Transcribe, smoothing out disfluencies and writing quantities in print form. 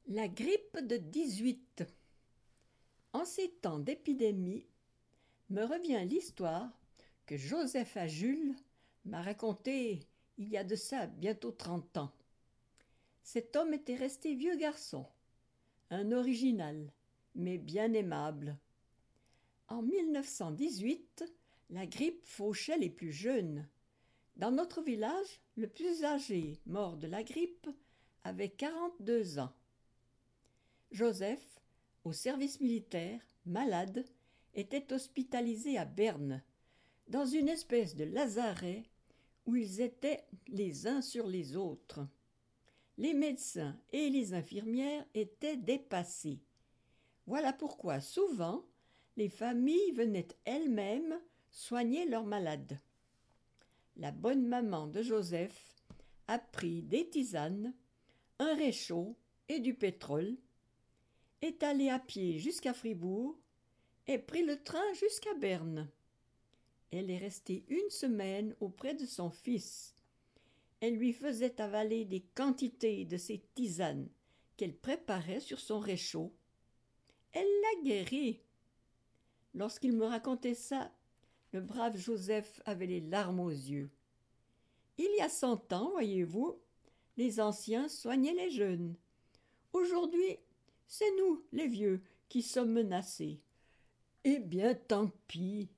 La grippe de 18. En ces temps d'épidémie, me revient l'histoire que Joseph à Jules m'a racontée il y a de ça bientôt 30 ans. Cet homme était resté vieux garçon, un original, mais bien aimable. En 1918, la grippe fauchait les plus jeunes. Dans notre village, le plus âgé mort de la grippe avait 42 ans. Joseph, au service militaire, malade, était hospitalisé à Berne, dans une espèce de lazaret où ils étaient les uns sur les autres. Les médecins et les infirmières étaient dépassés. Voilà pourquoi souvent les familles venaient elles-mêmes soigner leurs malades. La bonne maman de Joseph a pris des tisanes, un réchaud et du pétrole, est allée à pied jusqu'à Fribourg et prit le train jusqu'à Berne. Elle est restée une semaine auprès de son fils. Elle lui faisait avaler des quantités de ces tisanes qu'elle préparait sur son réchaud. Elle l'a guéri. Lorsqu'il me racontait ça, le brave Joseph avait les larmes aux yeux. Il y a 100 ans, voyez-vous, les anciens soignaient les jeunes. Aujourd'hui, c'est nous, les vieux, qui sommes menacés. Eh bien, tant pis.